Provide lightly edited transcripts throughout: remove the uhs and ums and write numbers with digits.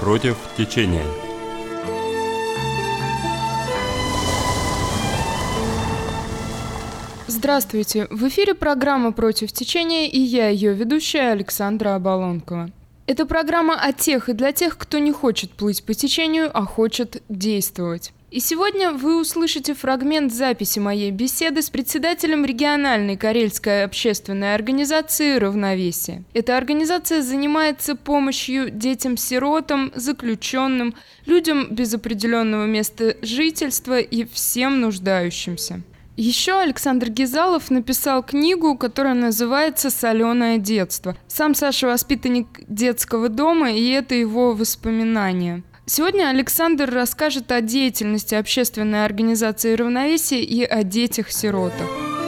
Против течения. Здравствуйте! В эфире программа «Против течения» и я, ее ведущая Александра Оболонкова. Это программа о тех и для тех, кто не хочет плыть по течению, а хочет действовать. И сегодня вы услышите фрагмент записи моей беседы с председателем региональной карельской общественной организации «Равновесие». Эта организация занимается помощью детям-сиротам, заключенным, людям без определенного места жительства и всем нуждающимся. Еще Александр Гизалов написал книгу, которая называется «Соленое детство». Сам Саша воспитанник детского дома, и это его воспоминания. Сегодня Александр расскажет о деятельности общественной организации «Равновесие» и о детях-сиротах.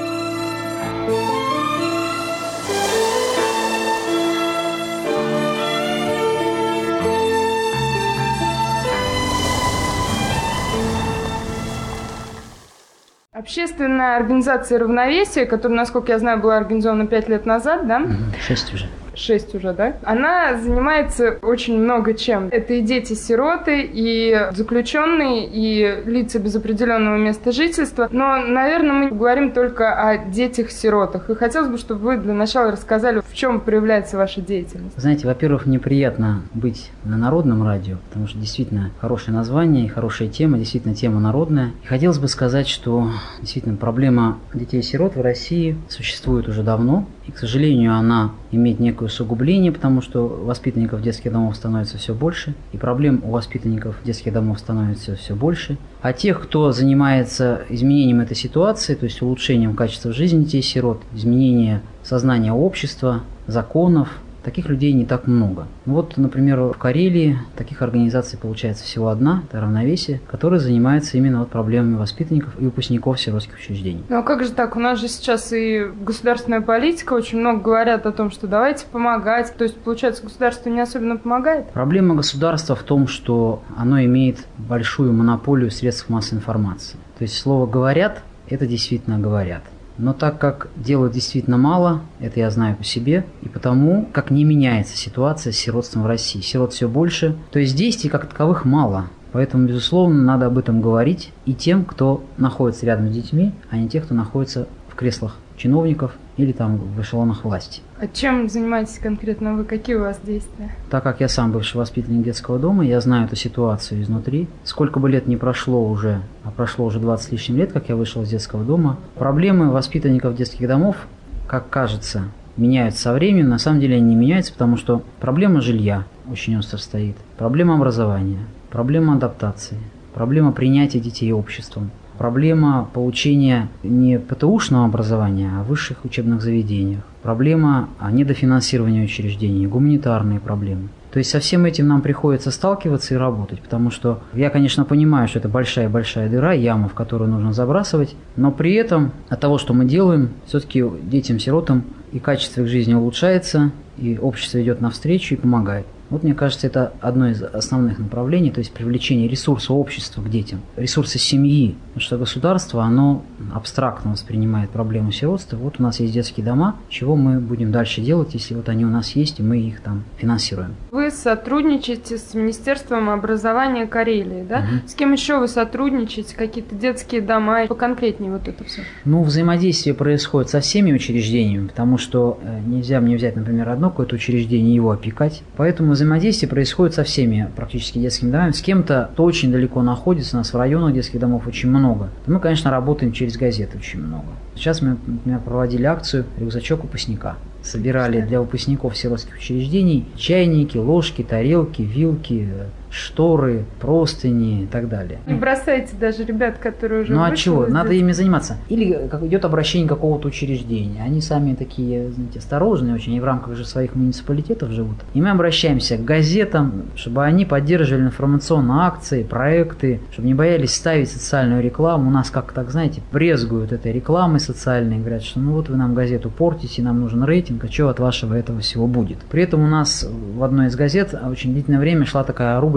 Общественная организация «Равновесие», которая, насколько я знаю, была организована 5 лет назад, да? 6 уже. 6 уже, да? Она занимается очень много чем. Это и дети-сироты, и заключенные, и лица без определенного места жительства. Но, наверное, мы говорим только о детях-сиротах. И хотелось бы, чтобы вы для начала рассказали, в чем проявляется ваша деятельность. Знаете, во-первых, мне приятно быть на народном радио, потому что действительно хорошее название и хорошая тема, действительно тема народная. И хотелось бы сказать, что действительно проблема детей-сирот в России существует уже давно. И, к сожалению, она имеет некое усугубление, потому что воспитанников детских домов становится все больше, и проблем у воспитанников детских домов становится все больше. А тех, кто занимается изменением этой ситуации, то есть улучшением качества жизни детей-сирот, изменением сознания общества, законов, таких людей не так много. Вот, например, в Карелии таких организаций получается всего одна, это «Равновесие», которая занимается именно проблемами воспитанников и выпускников сиротских учреждений. Ну а как же так? У нас же сейчас и государственная политика, очень много говорят о том, что давайте помогать. То есть, получается, государство не особенно помогает? Проблема государства в том, что оно имеет большую монополию средств массовой информации. То есть слово «говорят» – это действительно говорят. Но так как делают действительно мало, это я знаю по себе, и потому, как не меняется ситуация с сиротством в России. Сирот все больше, то есть действий как таковых мало. Поэтому, безусловно, надо об этом говорить и тем, кто находится рядом с детьми, а не тех, кто находится в креслах чиновников или там в эшелонах власти. А чем занимаетесь конкретно вы? Какие у вас действия? Так как я сам бывший воспитанник детского дома, я знаю эту ситуацию изнутри. Сколько бы лет ни прошло уже, а прошло уже 20 с лишним лет, как я вышел из детского дома, проблемы воспитанников детских домов, как кажется, меняются со временем. На самом деле они не меняются, потому что проблема жилья очень остро стоит, проблема образования, проблема адаптации, проблема принятия детей обществом. Проблема получения не ПТУшного образования, а в высших учебных заведениях. Проблема недофинансирования учреждений, гуманитарные проблемы. То есть со всем этим нам приходится сталкиваться и работать, потому что я, конечно, понимаю, что это большая-большая дыра, яма, в которую нужно забрасывать, но при этом от того, что мы делаем, все-таки детям-сиротам и качество их жизни улучшается, и общество идет навстречу и помогает. Вот, мне кажется, это одно из основных направлений, то есть привлечение ресурса общества к детям, ресурса семьи. Потому что государство, оно абстрактно воспринимает проблему сиротства. Вот у нас есть детские дома, чего мы будем дальше делать, если вот они у нас есть, и мы их там финансируем. Вы сотрудничаете с Министерством образования Карелии, да? Угу. С кем еще вы сотрудничаете? Какие-то детские дома? Поконкретнее вот это все. Ну, взаимодействие происходит со всеми учреждениями, потому что нельзя мне взять, например, одно какое-то учреждение и его опекать. Поэтому взаимодействие происходит со всеми практически детскими домами. С кем-то, кто очень далеко находится, у нас в районах детских домов очень много. Мы, конечно, работаем через газеты очень много. Сейчас мы, например, проводили акцию «Рюкзачок выпускника». Собирали для выпускников сиротских учреждений чайники, ложки, тарелки, вилки, шторы, простыни и так далее. Не бросайте даже ребят, которые уже Ну а вышли чего? из Надо детства. ими заниматься. Или идет обращение какого-то учреждения. Они сами такие, знаете, осторожные очень, они в рамках же своих муниципалитетов живут. И мы обращаемся к газетам, чтобы они поддерживали информационные акции, проекты, чтобы не боялись ставить социальную рекламу. У нас, как так, знаете, брезгуют этой рекламой социальной, говорят, что ну вот вы нам газету портите, нам нужен рейтинг, а что от вашего этого всего будет. При этом у нас в одной из газет очень длительное время шла такая рубрика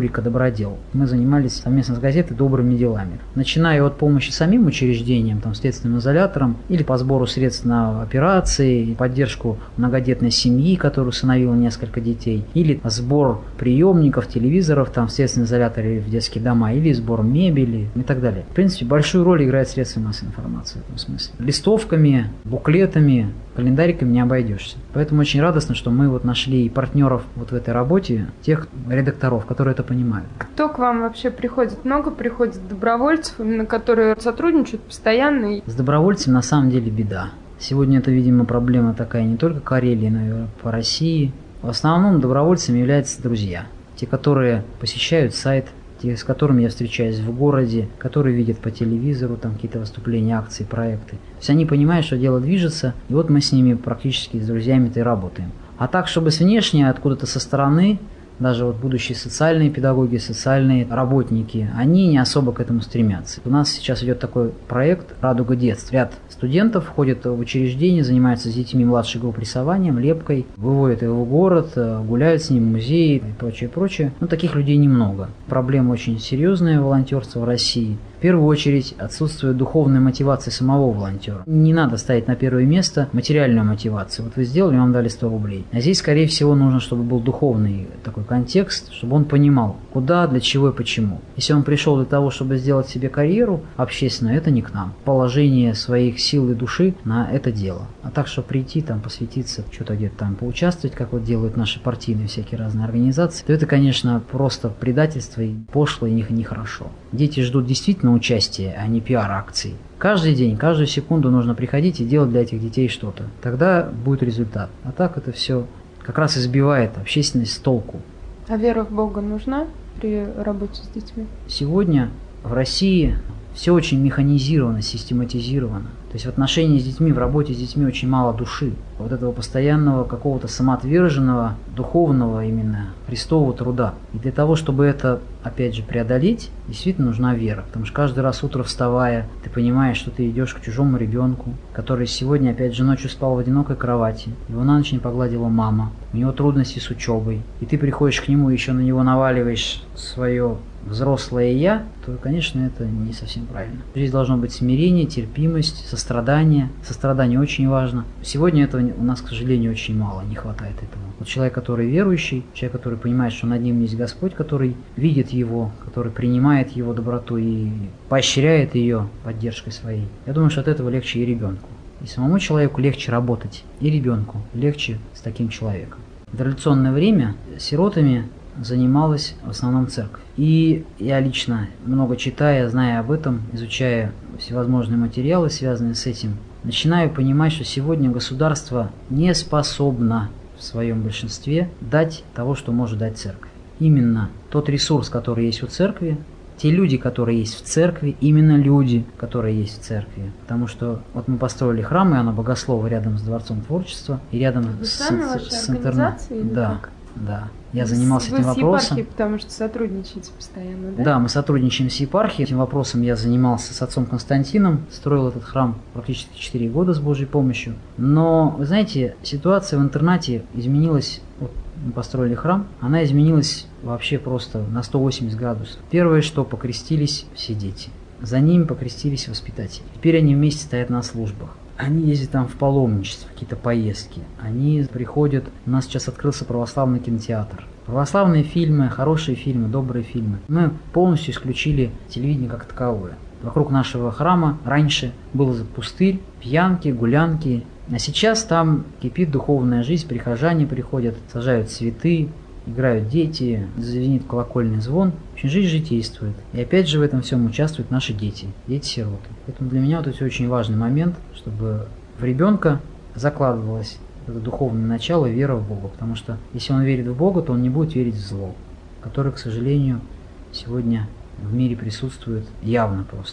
рубрика «Добродел». Мы занимались совместно с газетой добрыми делами. Начиная от помощи самим учреждениям, там, следственным изоляторам, или по сбору средств на операции, поддержку многодетной семьи, которая усыновила несколько детей, или сбор приемников, телевизоров там, в следственном изоляторе в детские дома, или сбор мебели и так далее. В принципе, большую роль играет средства массовой информации в этом смысле. Листовками, буклетами, календариками не обойдешься. Поэтому очень радостно, что мы вот нашли партнеров вот в этой работе, тех редакторов, которые это понимают. Кто к вам вообще приходит? Много приходит добровольцев, именно которые сотрудничают постоянно? С добровольцами на самом деле беда. Сегодня это, видимо, проблема такая не только Карелии, но и по России. В основном добровольцами являются друзья. Те, которые посещают сайт, те, с которыми я встречаюсь в городе, которые видят по телевизору там какие-то выступления, акции, проекты. То есть они понимают, что дело движется, и вот мы с ними практически с друзьями-то и работаем. А так, чтобы с внешне, откуда-то со стороны, даже вот будущие социальные педагоги, социальные работники, они не особо к этому стремятся. У нас сейчас идет такой проект «Радуга детства». Ряд студентов ходят в учреждение, занимаются с детьми младшей группы рисованием, лепкой, выводят его в город, гуляют с ним в музеи и прочее, прочее. Но таких людей немного. Проблема очень серьезная волонтерства в России. В первую очередь отсутствует духовная мотивация самого волонтера. Не надо ставить на первое место материальную мотивацию. Вот вы сделали, вам дали 100 рублей. А здесь, скорее всего, нужно, чтобы был духовный такой контекст, чтобы он понимал, куда, для чего и почему. Если он пришел для того, чтобы сделать себе карьеру общественную, это не к нам. Положение своих сил и души на это дело. А так, чтобы прийти, там, посвятиться, что-то где-то там поучаствовать, как вот делают наши партийные всякие разные организации, то это, конечно, просто предательство и пошло, и нехорошо. Дети ждут действительно участия, а не пиар-акций. Каждый день, каждую секунду нужно приходить и делать для этих детей что-то. Тогда будет результат. А так это все как раз избивает общественность с толку. А вера в Бога нужна при работе с детьми? Сегодня в России все очень механизировано, систематизировано. То есть в отношении с детьми, в работе с детьми очень мало души. Вот этого постоянного какого-то самоотверженного, духовного именно, христового труда. И для того, чтобы это, опять же, преодолеть, действительно нужна вера. Потому что каждый раз утром вставая, ты понимаешь, что ты идешь к чужому ребенку, который сегодня, опять же, ночью спал в одинокой кровати. Его на ночь не погладила мама. У него трудности с учебой. И ты приходишь к нему, еще на него наваливаешь свое взрослое я, то, конечно, это не совсем правильно. Здесь должно быть смирение, терпимость, сострадание. Сострадание очень важно. Сегодня этого у нас, к сожалению, очень мало, не хватает этого. Вот человек, который верующий, человек, который понимает, что над ним есть Господь, который видит его, который принимает его доброту и поощряет ее поддержкой своей. Я думаю, что от этого легче и ребенку. И самому человеку легче работать, и ребенку легче с таким человеком. В традиционное время сиротами занималась в основном церковь. И я лично, много читая, зная об этом, изучая всевозможные материалы, связанные с этим, начинаю понимать, что сегодня государство не способно в своем большинстве дать того, что может дать церковь. Именно тот ресурс, который есть у церкви, те люди, которые есть в церкви, именно люди, которые есть в церкви. Потому что вот мы построили храм Иоанна Богослова рядом с Дворцом творчества и рядом с интернатом. Да, да. Я занимался этим вопросом. Вы с епархией, потому что сотрудничаете постоянно, да? Да, мы сотрудничаем с епархией. Этим вопросом я занимался с отцом Константином. Строил этот храм практически 4 года с Божьей помощью. Но, вы знаете, ситуация в интернате изменилась. Вот мы построили храм, она изменилась вообще просто на 180 градусов. Первое, что покрестились все дети. За ними покрестились воспитатели. Теперь они вместе стоят на службах. Они ездят там в паломничество, какие-то поездки. Они приходят... У нас сейчас открылся православный кинотеатр. Православные фильмы, хорошие фильмы, добрые фильмы. Мы полностью исключили телевидение как таковое. Вокруг нашего храма раньше был пустырь, пьянки, гулянки. А сейчас там кипит духовная жизнь, прихожане приходят, сажают цветы, играют дети, звенит колокольный звон. В общем, жизнь житействует. И опять же в этом всем участвуют наши дети, дети-сироты. Поэтому для меня вот это очень важный момент, чтобы в ребенка закладывалось это духовное начало, вера в Бога. Потому что если он верит в Бога, то он не будет верить в зло, которое, к сожалению, сегодня в мире присутствует явно просто.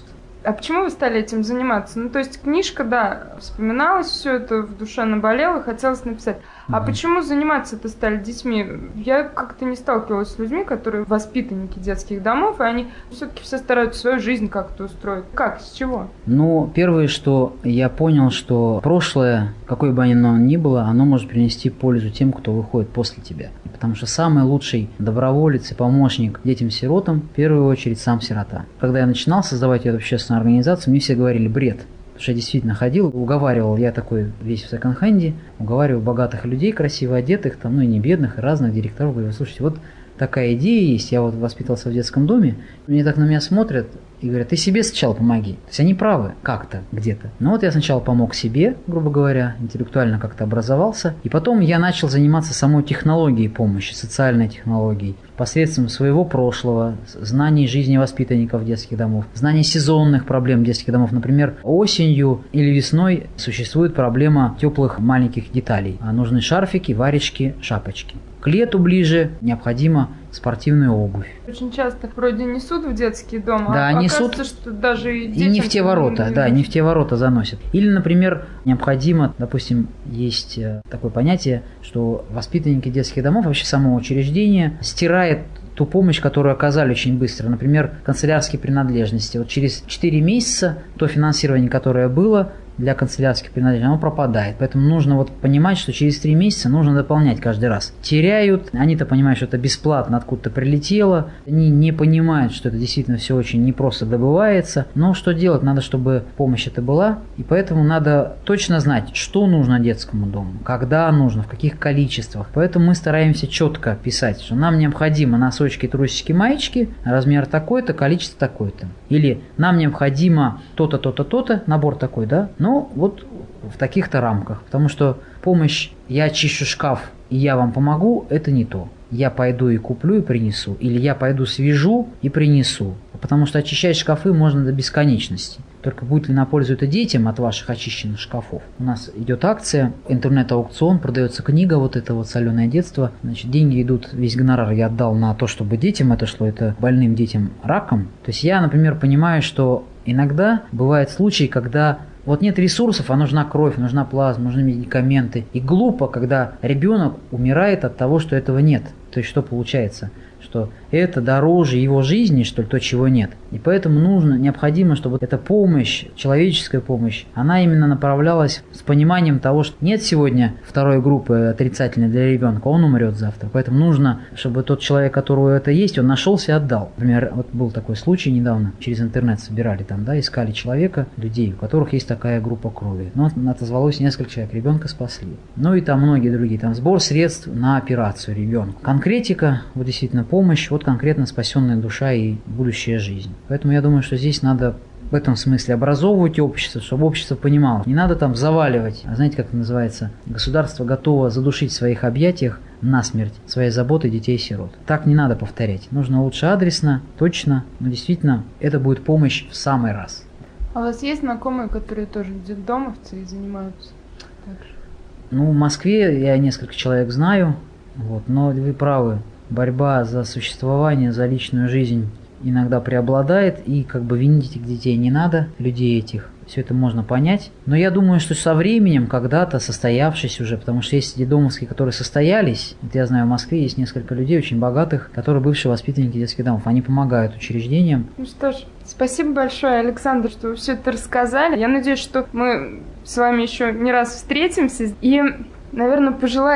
А почему вы стали этим заниматься? Ну, то есть книжка, да, вспоминалась, все это в душе наболело, хотелось написать. А почему заниматься-то стали детьми? Я как-то не сталкивалась с людьми, которые воспитанники детских домов, и они все-таки все стараются свою жизнь как-то устроить. Как? С чего? Ну, первое, что я понял, что прошлое, какое бы оно ни было, оно может принести пользу тем, кто выходит после тебя. Потому что самый лучший доброволец и помощник детям-сиротам, в первую очередь, сам сирота. Когда я начинал создавать эту общественную организацию, мне все говорили бред. Потому что я действительно ходил, уговаривал, я такой весь в секонд-хенде, уговаривал богатых людей, красиво одетых, там, ну и не бедных, и разных директоров. Говорю, слушайте, вот такая идея есть, я вот воспитывался в детском доме, они так на меня смотрят и говорят, ты себе сначала помоги. То есть они правы как-то, где-то. Но вот я сначала помог себе, грубо говоря, интеллектуально как-то образовался, и потом я начал заниматься самой технологией помощи, социальной технологией, посредством своего прошлого, знаний жизни воспитанников детских домов, знаний сезонных проблем детских домов. Например, осенью или весной существует проблема теплых маленьких деталей. Нужны шарфики, варежки, шапочки. К лету ближе необходима спортивная обувь. Очень часто вроде несут в детский дом, да, а несут, оказывается, что даже и детям... И не в те ворота, да, не в те ворота заносят. Или, например, необходимо, допустим, есть такое понятие, что воспитанники детских домов, вообще само учреждение, стирает ту помощь, которую оказали очень быстро. Например, канцелярские принадлежности. Вот через 4 месяца то финансирование, которое было для канцелярских принадлежностей, оно пропадает. Поэтому нужно вот понимать, что через 3 месяца нужно дополнять каждый раз. Теряют, они-то понимают, что это бесплатно откуда-то прилетело, они не понимают, что это действительно все очень непросто добывается. Но что делать? Надо, чтобы помощь это была, и поэтому надо точно знать, что нужно детскому дому, когда нужно, в каких количествах. Поэтому мы стараемся четко писать, что нам необходимо носочки, трусики, маечки, размер такой-то, количество такое-то. Или нам необходимо то-то, то-то, то-то, набор такой, да? Ну, вот в таких-то рамках. Потому что помощь «я очищу шкаф и я вам помогу» – это не то. Я пойду и куплю и принесу. Или я пойду свяжу и принесу. Потому что очищать шкафы можно до бесконечности. Только будет ли на пользу это детям от ваших очищенных шкафов? У нас идет акция, интернет-аукцион, продается книга вот это вот «Соленое детство». Значит, деньги идут, весь гонорар я отдал на то, чтобы детям это шло, это больным детям раком. То есть я, например, понимаю, что иногда бывают случаи, когда вот нет ресурсов, а нужна кровь, нужна плазма, нужны медикаменты. И глупо, когда ребенок умирает от того, что этого нет. То есть что получается? Что это дороже его жизни, что ли, то, чего нет. И поэтому необходимо, чтобы эта помощь, человеческая помощь, она именно направлялась с пониманием того, что нет сегодня второй группы отрицательной для ребенка, он умрет завтра. Поэтому нужно, чтобы тот человек, которого это есть, он нашелся и отдал. Например, вот был такой случай недавно, через интернет собирали там, да, искали человека, людей, у которых есть такая группа крови. Но отозвалось несколько человек, ребенка спасли. Ну и там многие другие, там сбор средств на операцию ребенка. Конкретика, вот действительно помощь, вот конкретно спасенная душа и будущая жизнь. Поэтому я думаю, что здесь надо в этом смысле образовывать общество, чтобы общество понимало. Не надо там заваливать. А знаете, как это называется? Государство готово задушить в своих объятиях насмерть своей заботой детей-сирот. Так не надо повторять. Нужно лучше адресно, точно, но действительно это будет помощь в самый раз. А у вас есть знакомые, которые тоже детдомовцы и занимаются так же? Ну, в Москве я несколько человек знаю, вот, но вы правы. Борьба за существование, за личную жизнь иногда преобладает, и как бы винить этих детей не надо, людей этих. Все это можно понять. Но я думаю, что со временем, когда-то состоявшись уже, потому что есть детдомовские, которые состоялись. Вот я знаю, в Москве есть несколько людей очень богатых, которые бывшие воспитанники детских домов. Они помогают учреждениям. Ну что ж, спасибо большое, Александр, что вы все это рассказали. Я надеюсь, что мы с вами еще не раз встретимся. И, наверное,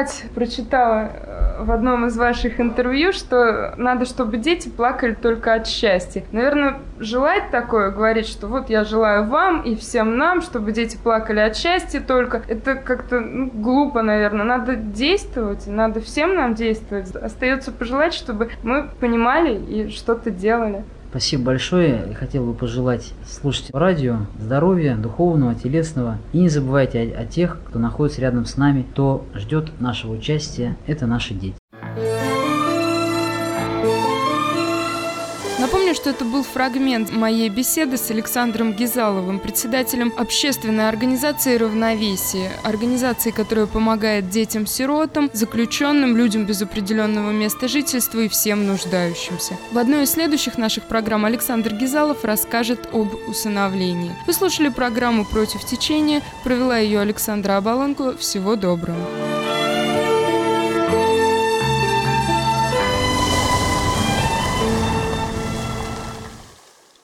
прочитала в одном из ваших интервью, что надо, чтобы дети плакали только от счастья. Наверное, желать такое, говорить, что вот я желаю вам и всем нам, чтобы дети плакали от счастья только, это как-то глупо, наверное. Надо действовать, надо всем нам действовать. Остается пожелать, чтобы мы понимали и что-то делали. Спасибо большое. Я хотел бы пожелать слушателям радио здоровья, духовного, телесного. И не забывайте о тех, кто находится рядом с нами, кто ждет нашего участия. Это наши дети. Напомню, что что это был фрагмент моей беседы с Александром Гизаловым, председателем общественной организации «Равновесие», организации, которая помогает детям-сиротам, заключенным, людям без определенного места жительства и всем нуждающимся. В одной из следующих наших программ Александр Гизалов расскажет об усыновлении. Вы слушали программу «Против течения», провела ее Александра Оболонко. Всего доброго.